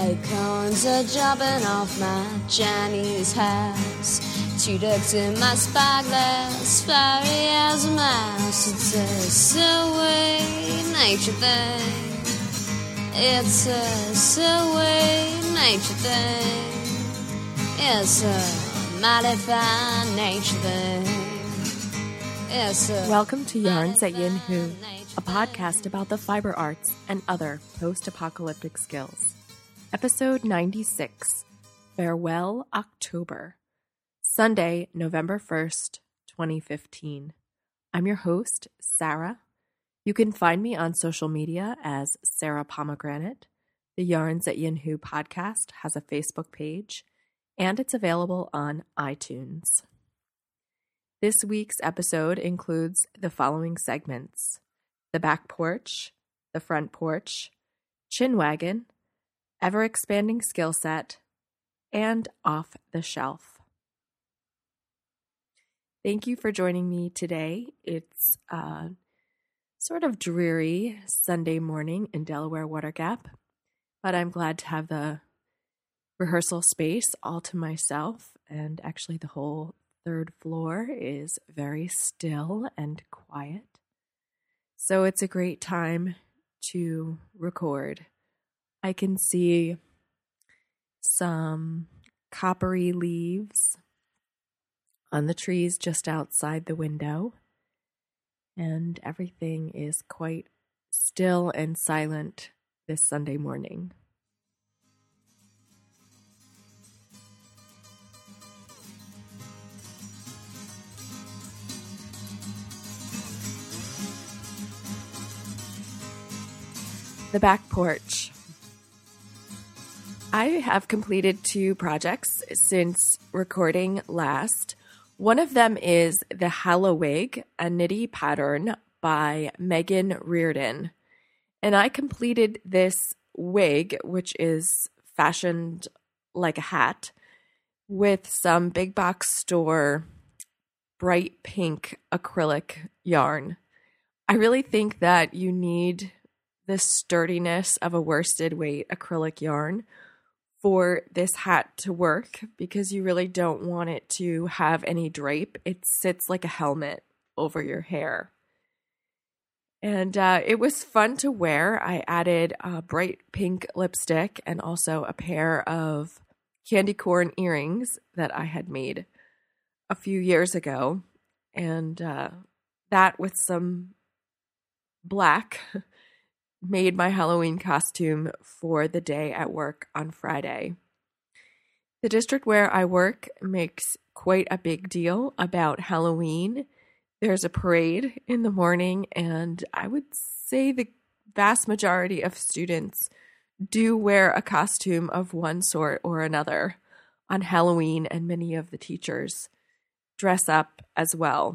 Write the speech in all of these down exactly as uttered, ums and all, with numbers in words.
Acorns are dropping off my Chinese house. Two ducks in my spyglass, fiery as a mouse. It's a silly nature thing. It's a silly nature thing. It's a mighty fine nature thing. It's a Welcome to Yarns at Yin Hu, a podcast about the fiber arts and other post-apocalyptic skills. Episode ninety-six, Farewell October, Sunday, November first, twenty fifteen. I'm your host, Sarah. You can find me on social media as Sarah Pomegranate. The Yarns at Yin Hu podcast has a Facebook page, and it's available on iTunes. This week's episode includes the following segments: The Back Porch, The Front Porch, Chin Wagon, Ever-Expanding Skill Set, and Off the Shelf. Thank you for joining me today. It's a sort of dreary Sunday morning in Delaware Water Gap, but I'm glad to have the rehearsal space all to myself, and actually the whole third floor is very still and quiet. So it's a great time to record. I can see some coppery leaves on the trees just outside the window, and everything is quite still and silent this Sunday morning. The Back Porch. I have completed two projects since recording last. One of them is the Hallowig, a Knitty pattern by Megan Reardon. And I completed this wig, which is fashioned like a hat, with some big box store bright pink acrylic yarn. I really think that you need the sturdiness of a worsted weight acrylic yarn for this hat to work, because you really don't want it to have any drape. It sits like a helmet over your hair. And uh, it was fun to wear. I added a bright pink lipstick and also a pair of candy corn earrings that I had made a few years ago. And uh, that with some black made my Halloween costume for the day at work on Friday. The district where I work makes quite a big deal about Halloween. There's a parade in the morning, and I would say the vast majority of students do wear a costume of one sort or another on Halloween, and many of the teachers dress up as well.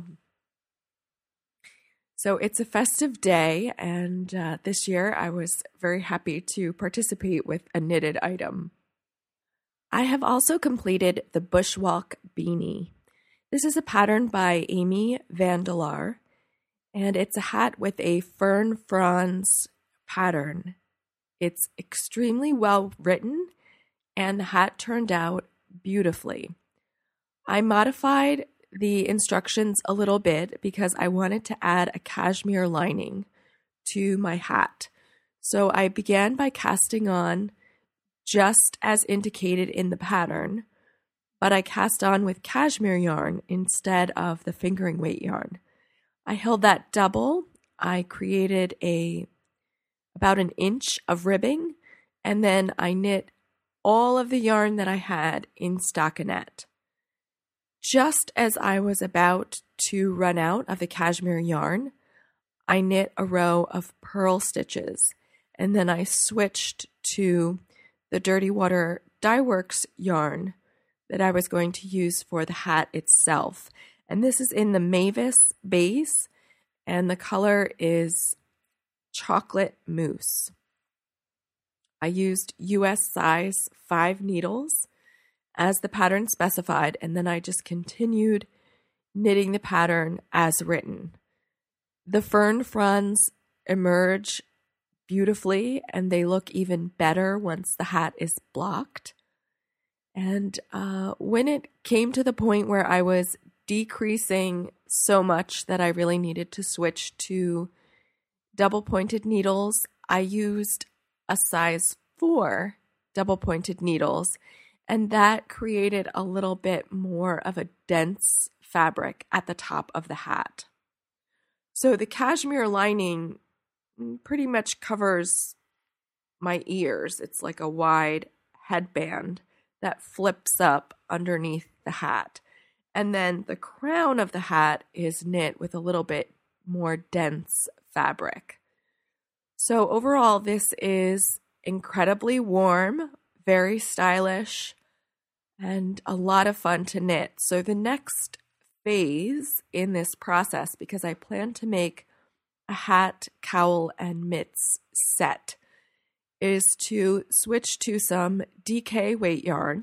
So it's a festive day, and uh, this year I was very happy to participate with a knitted item. I have also completed the Bushwalk Beanie. This is a pattern by Amy Vandelar, and it's a hat with a fern fronds pattern. It's extremely well written, and the hat turned out beautifully. I modified the instructions a little bit because I wanted to add a cashmere lining to my hat. So I began by casting on just as indicated in the pattern, but I cast on with cashmere yarn instead of the fingering weight yarn. I held that double. I created a about an inch of ribbing, and then I knit all of the yarn that I had in stockinette. Just as I was about to run out of the cashmere yarn, I knit a row of purl stitches, and then I switched to the Dirty Water Dye Works yarn that I was going to use for the hat itself. And this is in the Mavis base, and the color is chocolate mousse. I used U S size five needles as the pattern specified, and then I just continued knitting the pattern as written. The fern fronds emerge beautifully, and they look even better once the hat is blocked. And uh, when it came to the point where I was decreasing so much that I really needed to switch to double pointed needles, I used a size four double pointed needles, and that created a little bit more of a dense fabric at the top of the hat. So the cashmere lining pretty much covers my ears. It's like a wide headband that flips up underneath the hat. And then the crown of the hat is knit with a little bit more dense fabric. So overall, this is incredibly warm, very stylish, and a lot of fun to knit. So the next phase in this process, because I plan to make a hat, cowl, and mitts set, is to switch to some D K weight yarn.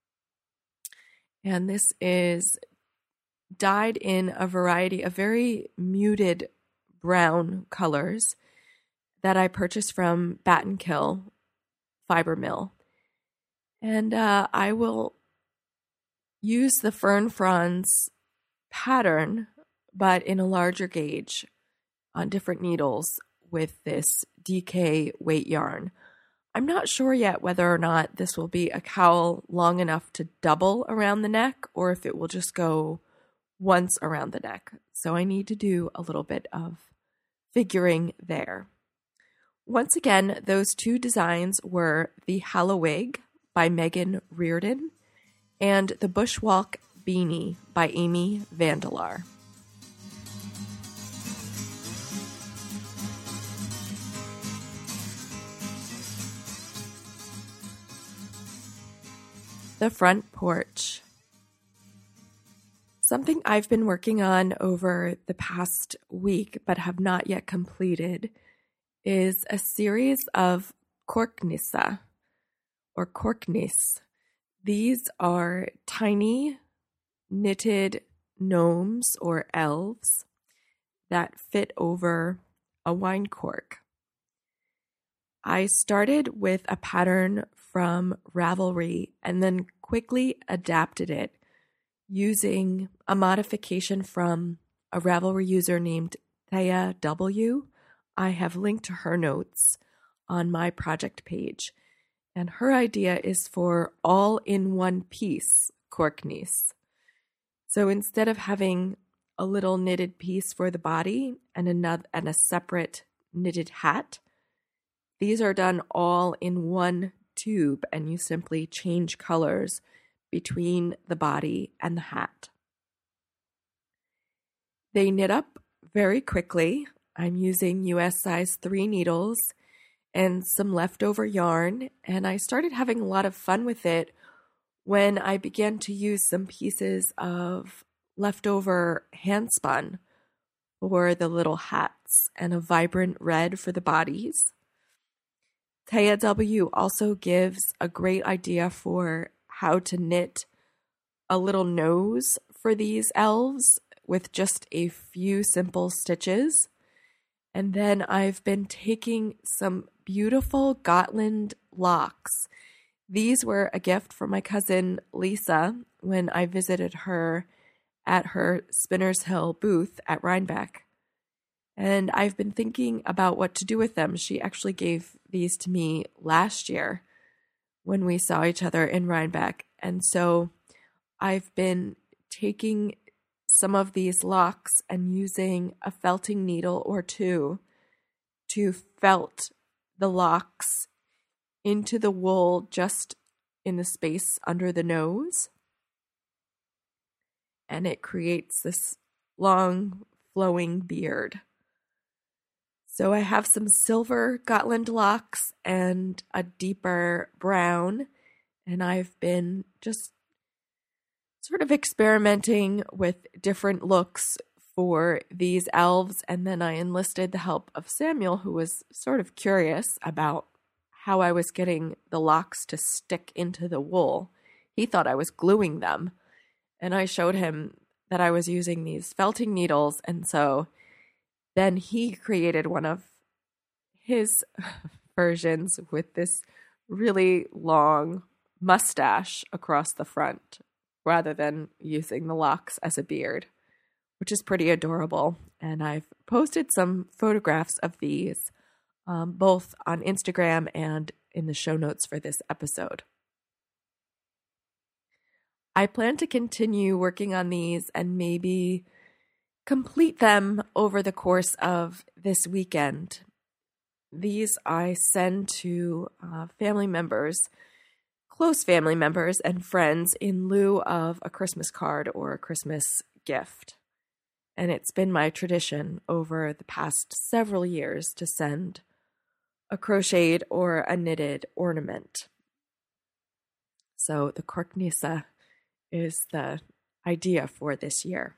And this is dyed in a variety of very muted brown colors that I purchased from Battenkill Fiber Mill. And uh, I will use the Fern Fronds pattern, but in a larger gauge on different needles with this D K weight yarn. I'm not sure yet whether or not this will be a cowl long enough to double around the neck or if it will just go once around the neck. So I need to do a little bit of figuring there. Once again, those two designs were the Hallowig by Megan Reardon and the Bushwalk Beanie by Amy Vandelar. The front porch. Something I've been working on over the past week but have not yet completed is a series of Korknisse or Korknis. These are tiny knitted gnomes or elves that fit over a wine cork. I started with a pattern from Ravelry and then quickly adapted it using a modification from a Ravelry user named Thea W. I have linked to her notes on my project page. And her idea is for all-in-one piece Korknis. So instead of having a little knitted piece for the body and another and a separate knitted hat, these are done all in one tube, and you simply change colors between the body and the hat. They knit up very quickly. I'm using U S size three needles and some leftover yarn, and I started having a lot of fun with it when I began to use some pieces of leftover handspun for the little hats and a vibrant red for the bodies. Thea W also gives a great idea for how to knit a little nose for these elves with just a few simple stitches. And then I've been taking some beautiful Gotland locks. These were a gift from my cousin Lisa when I visited her at her Spinners Hill booth at Rhinebeck. And I've been thinking about what to do with them. She actually gave these to me last year when we saw each other in Rhinebeck. And so I've been taking some of these locks and using a felting needle or two to felt the locks into the wool just in the space under the nose. And it creates this long flowing beard. So I have some silver Gotland locks and a deeper brown, and I've been just sort of experimenting with different looks for these elves, and then I enlisted the help of Samuel, who was sort of curious about how I was getting the locks to stick into the wool. He thought I was gluing them, and I showed him that I was using these felting needles, and so then he created one of his versions with this really long mustache across the front rather than using the locks as a beard, which is pretty adorable. And I've posted some photographs of these um, both on Instagram and in the show notes for this episode. I plan to continue working on these and maybe complete them over the course of this weekend. These I send to uh, family members, close family members and friends in lieu of a Christmas card or a Christmas gift. And it's been my tradition over the past several years to send a crocheted or a knitted ornament. So the Korknisse is the idea for this year.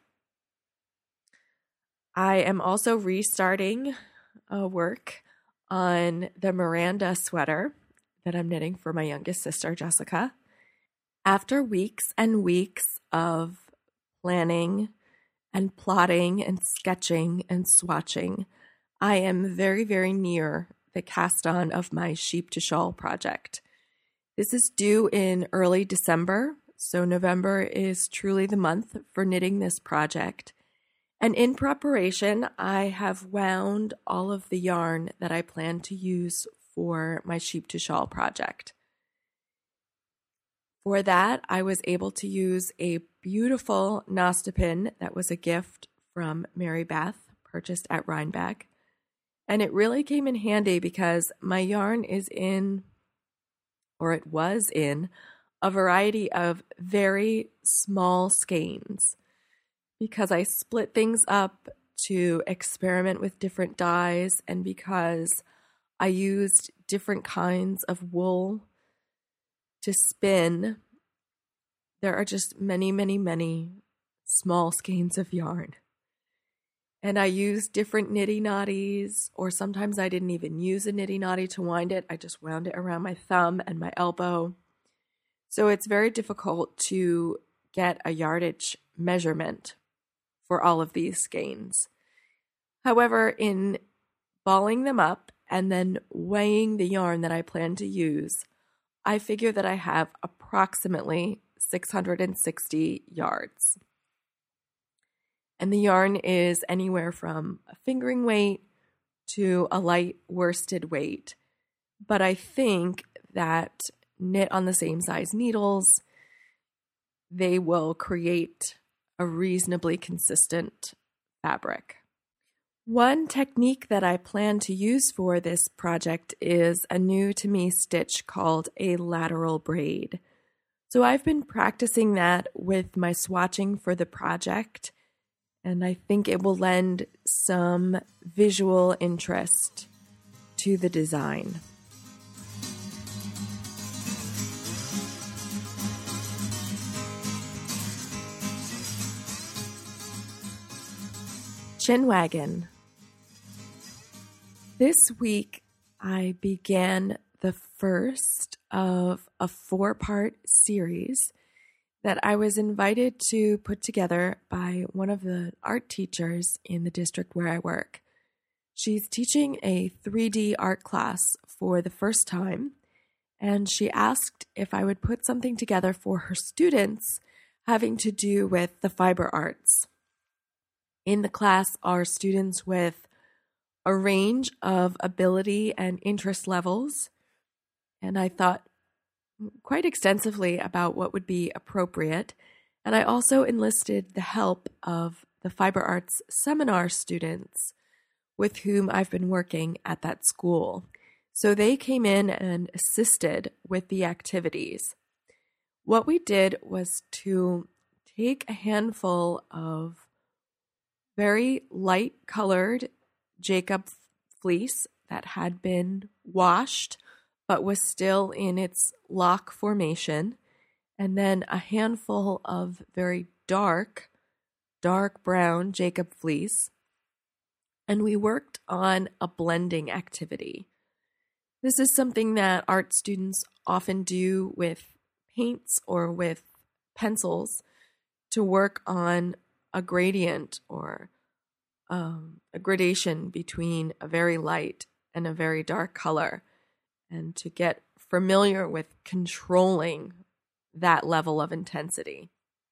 I am also restarting uh, work on the Miranda sweater that I'm knitting for my youngest sister, Jessica. After weeks and weeks of planning and plotting and sketching and swatching, I am very, very near the cast on of my Sheep to Shawl project. This is due in early December, so November is truly the month for knitting this project. And in preparation, I have wound all of the yarn that I plan to use for my Sheep to Shawl project. For that, I was able to use a beautiful Nostipin that was a gift from Mary Beth, purchased at Rhinebeck. And it really came in handy because my yarn is in, or it was in, a variety of very small skeins, because I split things up to experiment with different dyes and because I used different kinds of wool to spin. There are just many, many, many small skeins of yarn. And I used different nitty knotties, or sometimes I didn't even use a nitty knotty to wind it. I just wound it around my thumb and my elbow. So it's very difficult to get a yardage measurement for all of these skeins. However, in balling them up and then weighing the yarn that I plan to use, I figure that I have approximately six hundred sixty yards. And the yarn is anywhere from a fingering weight to a light worsted weight. But I think that knit on the same size needles, they will create a reasonably consistent fabric. One technique that I plan to use for this project is a new to me stitch called a lateral braid. So I've been practicing that with my swatching for the project, and I think it will lend some visual interest to the design. Chinwagon. This week, I began the first of a four-part series that I was invited to put together by one of the art teachers in the district where I work. She's teaching a three D art class for the first time, and she asked if I would put something together for her students having to do with the fiber arts. In the class are students with a range of ability and interest levels, and I thought quite extensively about what would be appropriate, and I also enlisted the help of the fiber arts seminar students with whom I've been working at that school. So they came in and assisted with the activities. What we did was to take a handful of very light colored Jacob fleece that had been washed but was still in its lock formation, and then a handful of very dark, dark brown Jacob fleece, and we worked on a blending activity. This is something that art students often do with paints or with pencils to work on a gradient or um, a gradation between a very light and a very dark color, and to get familiar with controlling that level of intensity.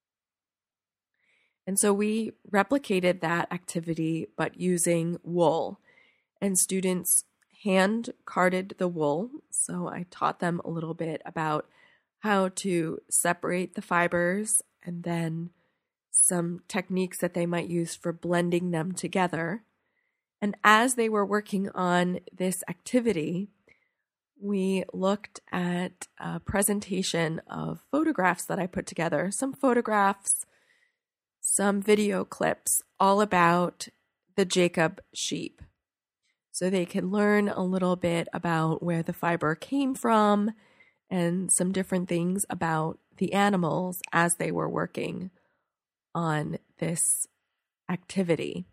And so we replicated that activity, but using wool. And students hand carded the wool. So I taught them a little bit about how to separate the fibers and then some techniques that they might use for blending them together. And as they were working on this activity, we looked at a presentation of photographs that I put together, some photographs, some video clips, all about the Jacob sheep. So they can learn a little bit about where the fiber came from and some different things about the animals as they were working on this activity.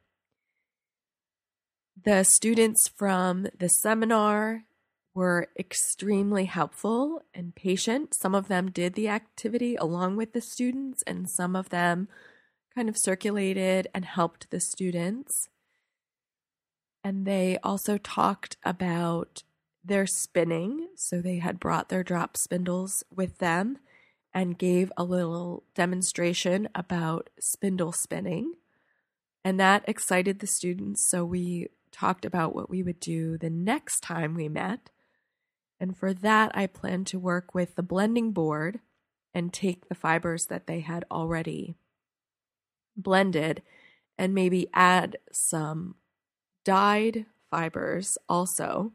The students from the seminar were extremely helpful and patient. Some of them did the activity along with the students, and some of them kind of circulated and helped the students. And they also talked about their spinning. So they had brought their drop spindles with them and gave a little demonstration about spindle spinning. And that excited the students. So we talked about what we would do the next time we met. And for that, I planned to work with the blending board and take the fibers that they had already blended and maybe add some dyed fibers also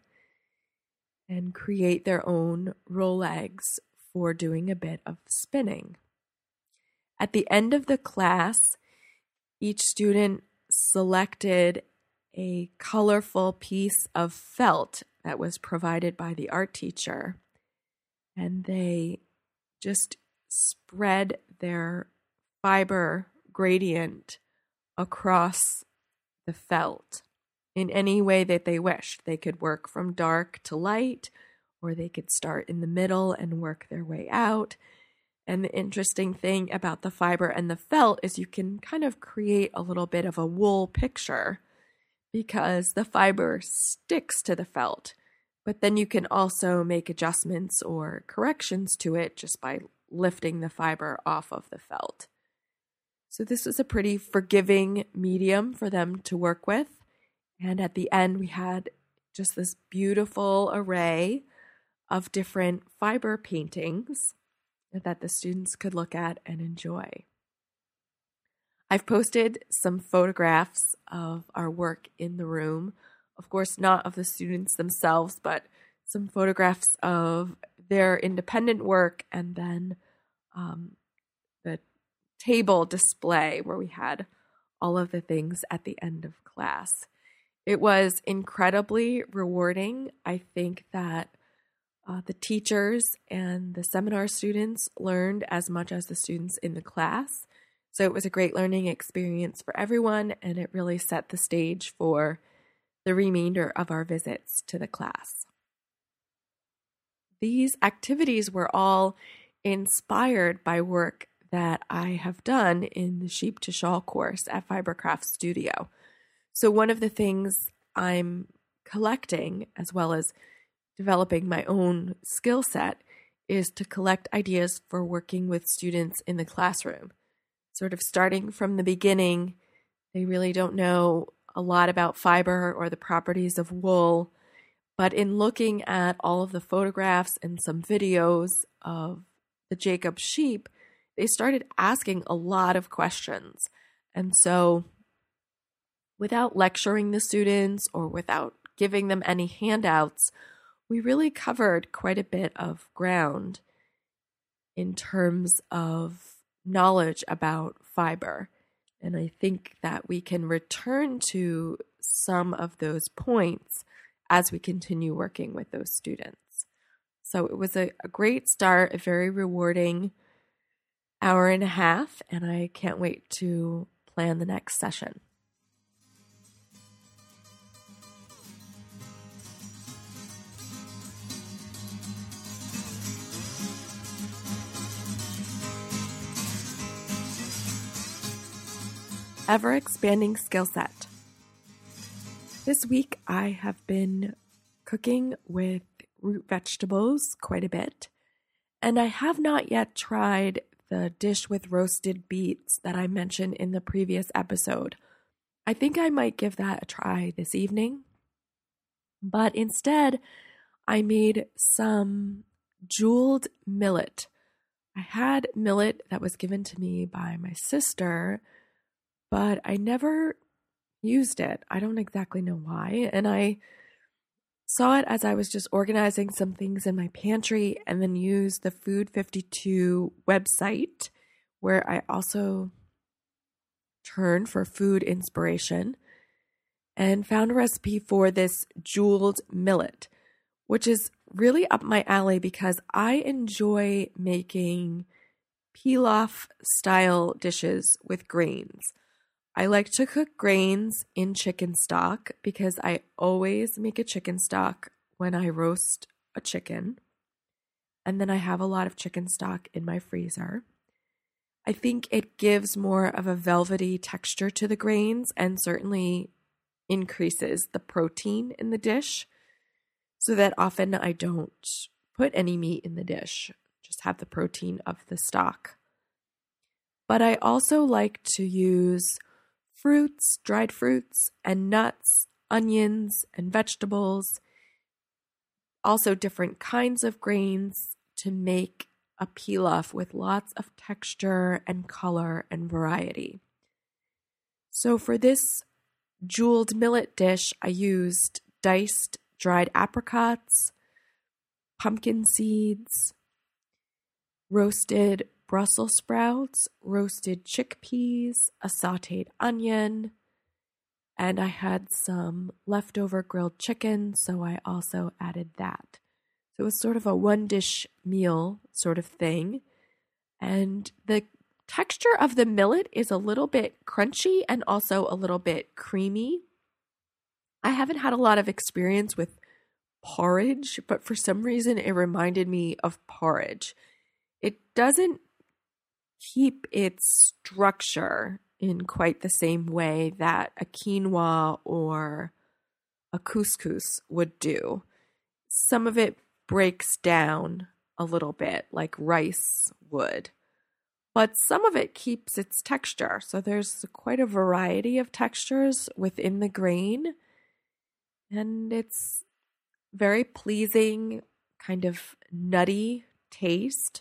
and create their own roll eggs for doing a bit of spinning. At the end of the class, each student selected a colorful piece of felt that was provided by the art teacher, and they just spread their fiber gradient across the felt in any way that they wished. They could work from dark to light, or they could start in the middle and work their way out. And the interesting thing about the fiber and the felt is you can kind of create a little bit of a wool picture because the fiber sticks to the felt, but then you can also make adjustments or corrections to it just by lifting the fiber off of the felt. So this was a pretty forgiving medium for them to work with. And at the end, we had just this beautiful array of different fiber paintings that the students could look at and enjoy. I've posted some photographs of our work in the room. Of course, not of the students themselves, but some photographs of their independent work, and then um, the table display where we had all of the things at the end of class. It was incredibly rewarding. I think that uh, the teachers and the seminar students learned as much as the students in the class. So it was a great learning experience for everyone, and it really set the stage for the remainder of our visits to the class. These activities were all inspired by work that I have done in the Sheep to Shawl course at Fibercraft Studio. So one of the things I'm collecting, as well as developing my own skill set, is to collect ideas for working with students in the classroom. Sort of starting from the beginning, they really don't know a lot about fiber or the properties of wool, but in looking at all of the photographs and some videos of the Jacob sheep, they started asking a lot of questions. And so without lecturing the students or without giving them any handouts, we really covered quite a bit of ground in terms of knowledge about fiber. And I think that we can return to some of those points as we continue working with those students. So it was a, a great start, a very rewarding hour and a half, and I can't wait to plan the next session. Ever expanding skill set. This week I have been cooking with root vegetables quite a bit, and I have not yet tried the dish with roasted beets that I mentioned in the previous episode. I think I might give that a try this evening, but instead I made some jeweled millet. I had millet that was given to me by my sister, but I never used it. I don't exactly know why. And I saw it as I was just organizing some things in my pantry, and then used the Food fifty-two website, where I also turn for food inspiration, and found a recipe for this jeweled millet, which is really up my alley because I enjoy making pilaf style dishes with grains. I like to cook grains in chicken stock because I always make a chicken stock when I roast a chicken. And then I have a lot of chicken stock in my freezer. I think it gives more of a velvety texture to the grains and certainly increases the protein in the dish, so that often I don't put any meat in the dish, just have the protein of the stock. But I also like to use fruits, dried fruits, and nuts, onions, and vegetables, also different kinds of grains to make a pilaf with lots of texture and color and variety. So for this jeweled millet dish, I used diced dried apricots, pumpkin seeds, roasted Brussels sprouts, roasted chickpeas, a sauteed onion, and I had some leftover grilled chicken, so I also added that. So it was sort of a one-dish meal sort of thing, and the texture of the millet is a little bit crunchy and also a little bit creamy. I haven't had a lot of experience with porridge, but for some reason it reminded me of porridge. It doesn't keep its structure in quite the same way that a quinoa or a couscous would do. Some of it breaks down a little bit like rice would, but some of it keeps its texture. So there's quite a variety of textures within the grain, and it's very pleasing, kind of nutty taste,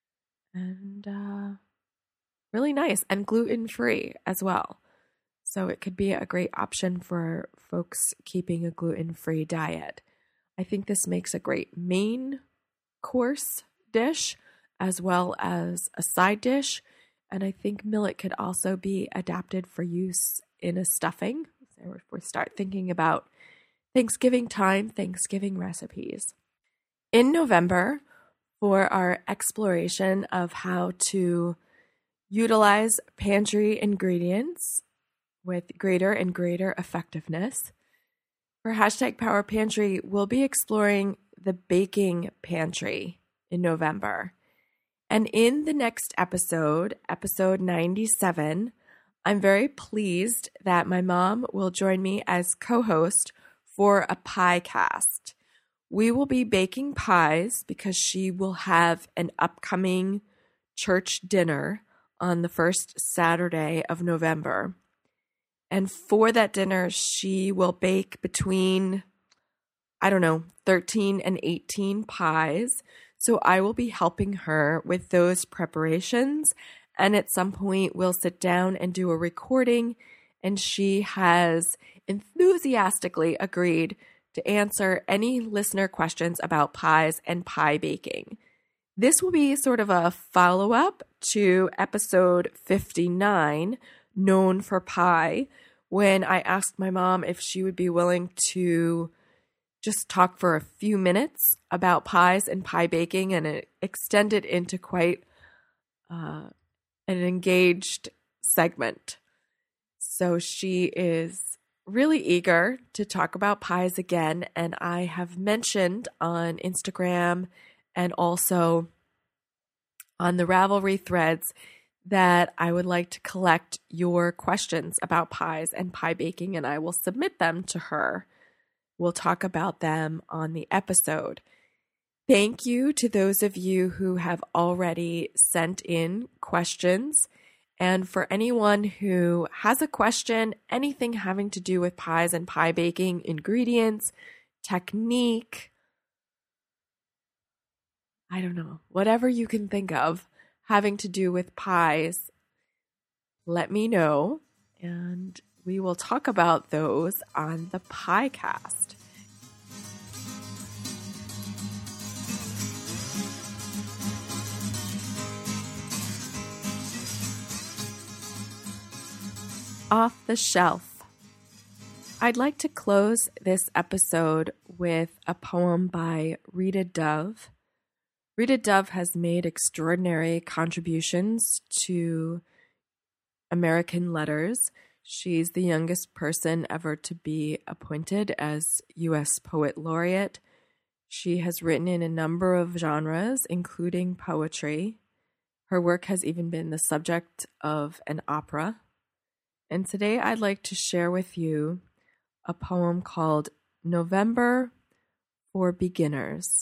and uh, really nice, and gluten-free as well. So it could be a great option for folks keeping a gluten-free diet. I think this makes a great main course dish as well as a side dish. And I think millet could also be adapted for use in a stuffing. So if we start thinking about Thanksgiving time, Thanksgiving recipes. In November, for our exploration of how to utilize pantry ingredients with greater and greater effectiveness, for hashtag Power Pantry, we'll be exploring the baking pantry in November. And in the next episode, episode ninety-seven, I'm very pleased that my mom will join me as co-host for a pie cast. We will be baking pies because she will have an upcoming church dinner on the first Saturday of November. And for that dinner, she will bake between, I don't know, thirteen and eighteen pies. So I will be helping her with those preparations. And at some point, we'll sit down and do a recording. And she has enthusiastically agreed to answer any listener questions about pies and pie baking. This will be sort of a follow-up to episode fifty-nine, Known for Pie, when I asked my mom if she would be willing to just talk for a few minutes about pies and pie baking, and it extended into quite uh, an engaged segment. So she is really eager to talk about pies again, and I have mentioned on Instagram and also on the Ravelry threads that I would like to collect your questions about pies and pie baking, and I will submit them to her. We'll talk about them on the episode. Thank you to those of you who have already sent in questions. And for anyone who has a question, anything having to do with pies and pie baking, ingredients, technique, I don't know, whatever you can think of having to do with pies, let me know. And we will talk about those on the PieCast. Off the Shelf. I'd like to close this episode with a poem by Rita Dove. Rita Dove has made extraordinary contributions to American letters. She's the youngest person ever to be appointed as U S Poet Laureate. She has written in a number of genres, including poetry. Her work has even been the subject of an opera. And today I'd like to share with you a poem called November for Beginners.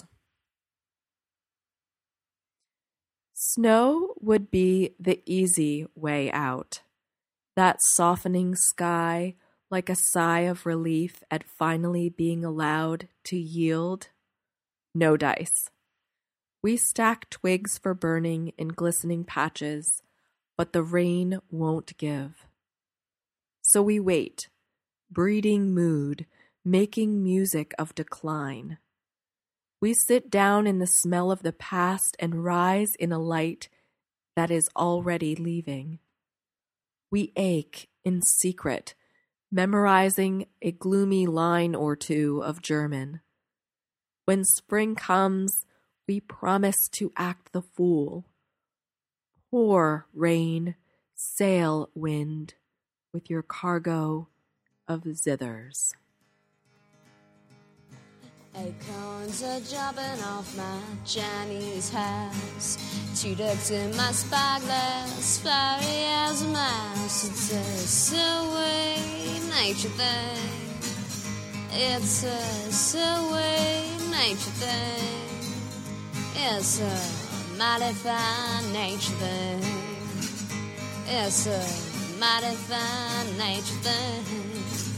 Snow would be the easy way out. That softening sky, like a sigh of relief at finally being allowed to yield. No dice. We stack twigs for burning in glistening patches, but the rain won't give. So we wait, breeding mood, making music of decline. We sit down in the smell of the past and rise in a light that is already leaving. We ache in secret, memorizing a gloomy line or two of German. When spring comes, we promise to act the fool. Pour, rain, sail, wind, with your cargo of zithers. Acorns are dropping off my Chinese house. Two ducks in my spyglass, fiery as a mouse. It's a silly nature thing. It's a silly nature thing. It's a mighty fine nature thing. It's a mighty fine nature thing.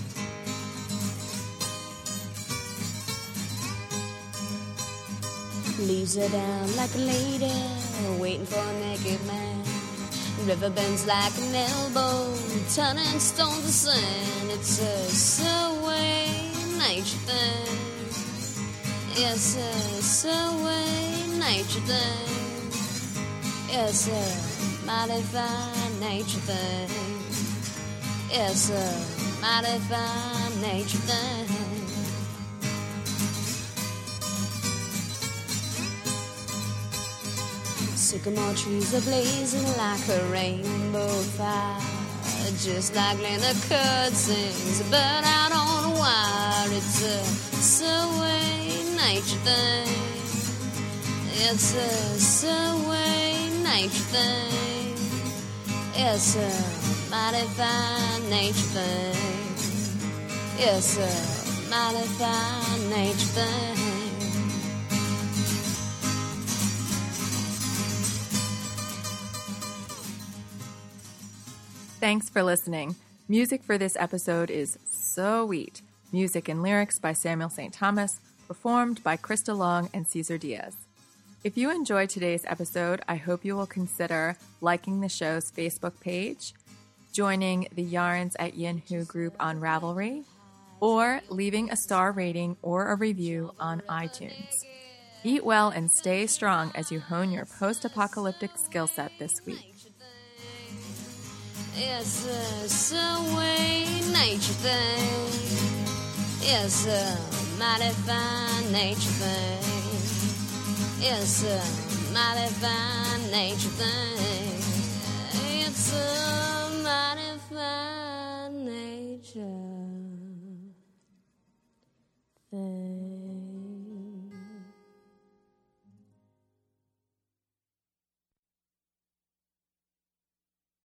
Leaves her down like a lady, waiting for a naked man. River bends like an elbow, turning stones to sand. It's a silly nature thing. It's a silly nature thing. It's a mighty fine nature thing. It's a mighty fine nature thing. Sycamore trees are blazing like a rainbow fire. Just like Linda Curd sings a bird out on a wire. It's a silly nature thing. It's a silly nature thing. It's a mighty fine nature thing. It's a mighty fine nature thing. Thanks for listening. Music for this episode is So Wheat. Music and lyrics by Samuel Saint Thomas, performed by Krista Long and Cesar Diaz. If you enjoyed today's episode, I hope you will consider liking the show's Facebook page, joining the Yarns at Yin Hu group on Ravelry, or leaving a star rating or a review on iTunes. Eat well and stay strong as you hone your post-apocalyptic skill set this week. It's a silly nature thing. It's a mighty fine nature thing. It's a mighty fine nature thing. It's a